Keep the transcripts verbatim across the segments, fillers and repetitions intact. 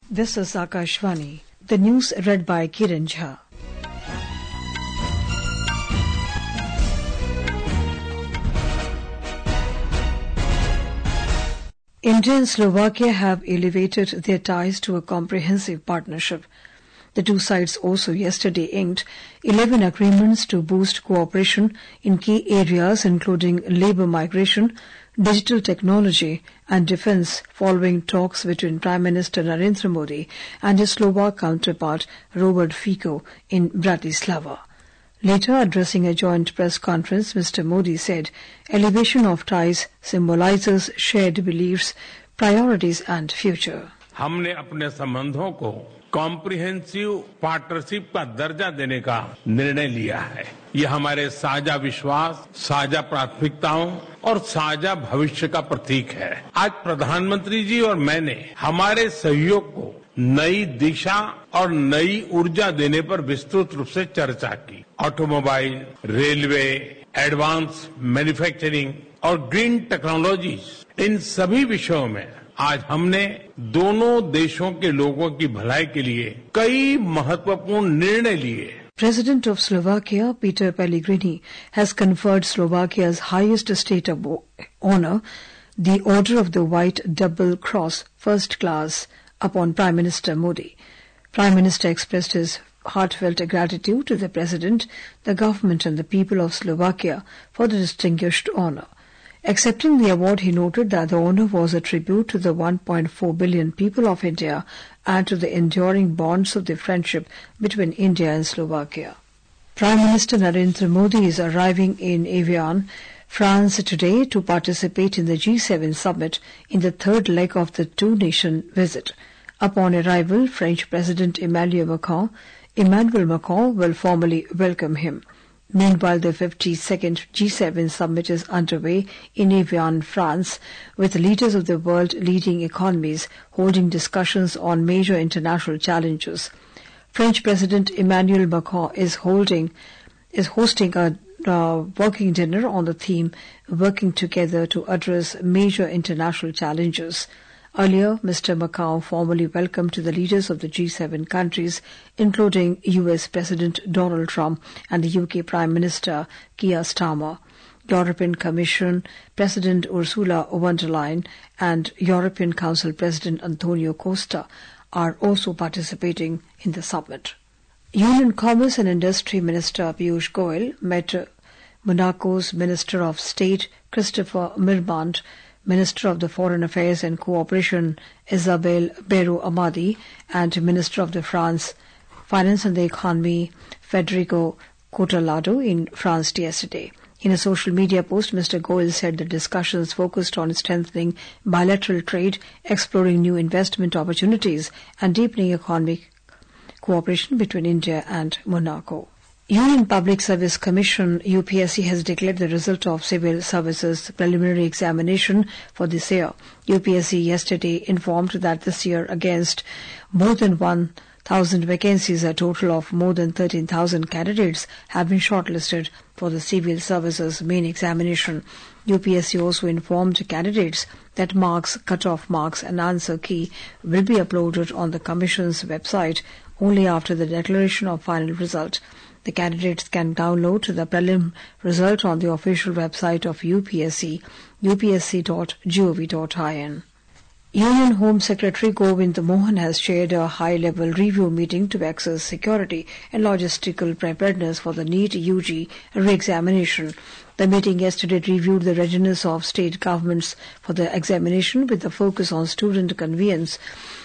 This is Akashvani. The news read by Kiran Jha. India and Slovakia have elevated their ties to a comprehensive partnership. The two sides also yesterday inked eleven agreements to boost cooperation in key areas including labour migration, digital technology and defence following talks between Prime Minister Narendra Modi and his Slovak counterpart Robert Fico in Bratislava. Later, addressing a joint press conference, Mister Modi said elevation of ties symbolizes shared beliefs, priorities and future. हमने अपने संबंधों को comprehensive partnership का दर्जा देने का निर्णय लिया है। ये हमारे साझा विश्वास, साझा प्राथमिकताओं और साझा भविष्य का प्रतीक है। आज प्रधानमंत्री जी और मैंने हमारे सहयोग को नई दिशा और नई ऊर्जा देने पर विस्तृत रूप से चर्चा की। ऑटोमोबाइल, रेलवे, एडवांस मैन्युफैक्चरिंग और ग्रीन टेक्नोलॉजीज, इन सभी विषयों में आज हमने दोनों देशों के लोगों की भलाई के लिए कई महत्वपूर्ण निर्णय लिए। President of Slovakia, Peter Pellegrini, has conferred Slovakia's highest state of honor, the Order of the White Double Cross First Class, upon Prime Minister Modi. Prime Minister expressed his heartfelt gratitude to the President, the government and the people of Slovakia for the distinguished honor. Accepting the award, he noted that the honor was a tribute to the one point four billion people of India and to the enduring bonds of the friendship between India and Slovakia. Prime Minister Narendra Modi is arriving in Evian, France today to participate in the G seven summit in the third leg of the two-nation visit. Upon arrival, French President Emmanuel Macron, Emmanuel Macron will formally welcome him. Meanwhile, the fifty-second G seven summit is underway in Evian, France, with leaders of the world's leading economies holding discussions on major international challenges. French President Emmanuel Macron is holding is hosting a uh, working dinner on the theme "Working Together to Address Major International Challenges." Earlier, Mister Macron formally welcomed the leaders of the G seven countries, including U S President Donald Trump and the U K Prime Minister Keir Starmer. European Commission President Ursula von der Leyen and European Council President Antonio Costa are also participating in the summit. Union Commerce and Industry Minister Piyush Goyal met Monaco's Minister of State Christopher Mirmand, Minister of the Foreign Affairs and Cooperation Isabelle Béraud-Amadi, and Minister of the France Finance and the Economy Federico Cottalado in France yesterday. In a social media post, Mister Goyal said the discussions focused on strengthening bilateral trade, exploring new investment opportunities, and deepening economic cooperation between India and Monaco. Union Public Service Commission U P S C has declared the result of Civil Services Preliminary Examination for this year. U P S C yesterday informed that this year, against more than one thousand vacancies, a total of more than thirteen thousand candidates have been shortlisted for the Civil Services Main Examination. U P S C also informed candidates that marks, cut-off marks and answer key will be uploaded on the Commission's website only after the declaration of final result. The candidates can download the prelim result on the official website of U P S C, u p s c dot gov dot in. Union Home Secretary Govind Mohan has chaired a high-level review meeting to access security and logistical preparedness for the NEET U G re-examination. The meeting yesterday reviewed the readiness of state governments for the examination with a focus on student conveyance,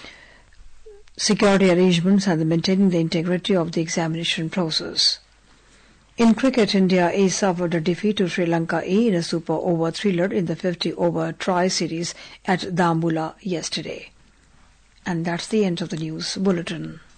security arrangements and maintaining the integrity of the examination process. In cricket, India A suffered a defeat to Sri Lanka A in a super over thriller in the fifty over tri-series at Dambulla yesterday. And that's the end of the news bulletin.